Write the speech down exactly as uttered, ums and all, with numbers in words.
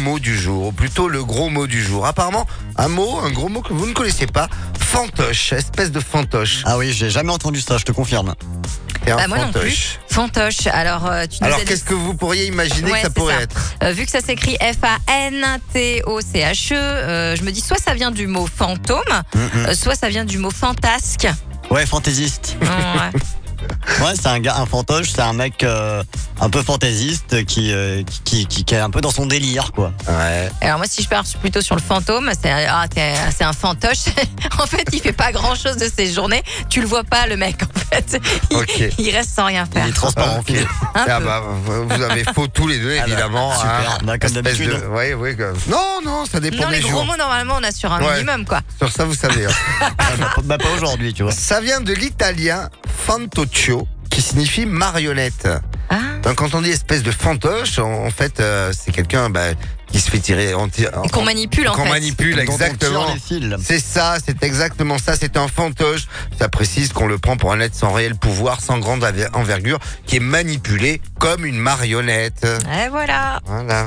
mot du jour, ou plutôt le gros mot du jour. Apparemment, un mot, un gros mot que vous ne connaissez pas, fantoche, espèce de fantoche. Ah oui, j'ai jamais entendu ça, je te confirme. C'est un Bah, moi non plus. fantoche. Fantoche. Alors, euh, tu nous Alors as dit- qu'est-ce que vous pourriez imaginer Ouais, que ça c'est pourrait ça. être? Euh, vu que ça s'écrit F A N T O C H E, euh, je me dis soit ça vient du mot fantôme, Mm-mm. euh, soit ça vient du mot fantasque. Ouais, fantaisiste. Ouais. Ouais, c'est un gars, un fantoche, c'est un mec euh, un peu fantaisiste qui, euh, qui, qui, qui est un peu dans son délire, quoi. Ouais. Alors moi, si je pars plutôt sur le fantôme, c'est ah, t'es- c'est un fantoche. En fait, il fait pas grand chose de ses journées. Tu le vois pas, le mec. En fait, il, Ok. il reste sans rien faire. Il est transparent. Ok. Un Ah peu. bah, vous vous avez faux tous les deux, Ah bah, évidemment. super. Bah, comme Espèce d'habitude. de- ouais, ouais, comme- Non, non, ça dépend Non, des les gros jours. mots, normalement, on a sur un Ouais. minimum, quoi. Sur ça, vous savez. hein. Ah, bah, bah, pas aujourd'hui, tu vois. Ça vient de l'italien fantoccio, qui signifie marionnette. Ah. Donc, quand on dit espèce de fantoche, en, en fait, euh, c'est quelqu'un bah, qui se fait tirer. En, en- Et qu'on manipule, en qu'on fait. manipule, Dont on tire exactement. les fils. C'est ça, c'est exactement ça, c'est un fantoche. Ça précise qu'on le prend pour un être sans réel pouvoir, sans grande envergure, qui est manipulé comme une marionnette. Et voilà. Voilà.